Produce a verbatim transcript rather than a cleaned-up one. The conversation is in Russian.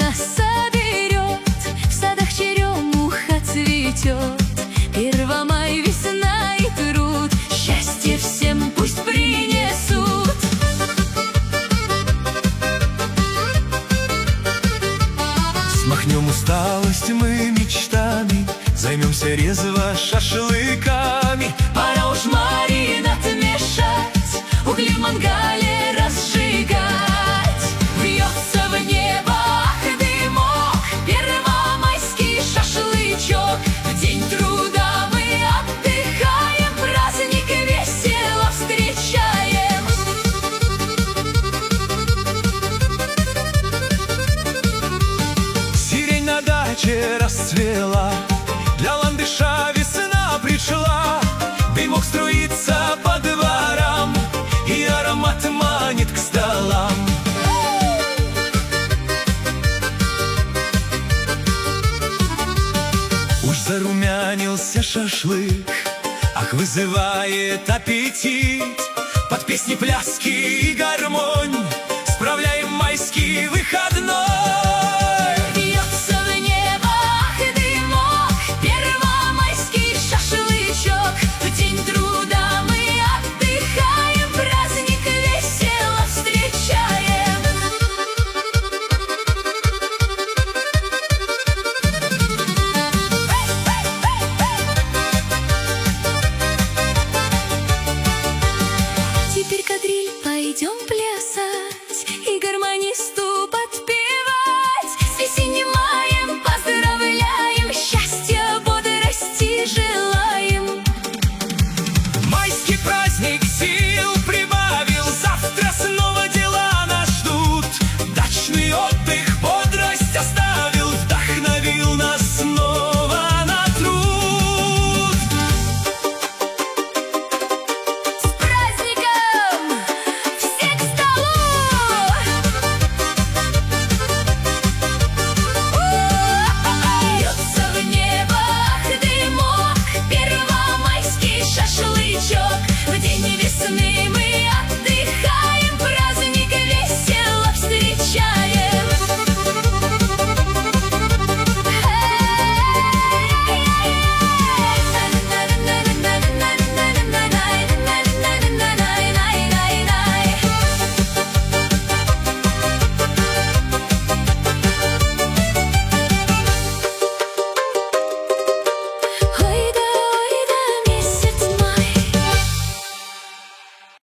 нас соберет, в садах черемуха цветет. Первомай, весна и труд, счастье всем пусть принесут. Смахнем усталость мы мечтами, займемся резво шашлыками. Пора уж маринад мешать, угли в мангале разжигать. Вьется в небо ах, дымок, первомайский шашлычок. В день труда мы отдыхаем, праздник весело встречаем. Сирень на даче расцвела, для ландыша весна пришла. Дымок струится по дворам, и аромат манит к столам. Уж зарумянился шашлык, ах, вызывает аппетит. Под песни, пляски и гармонь справляем майский выходной.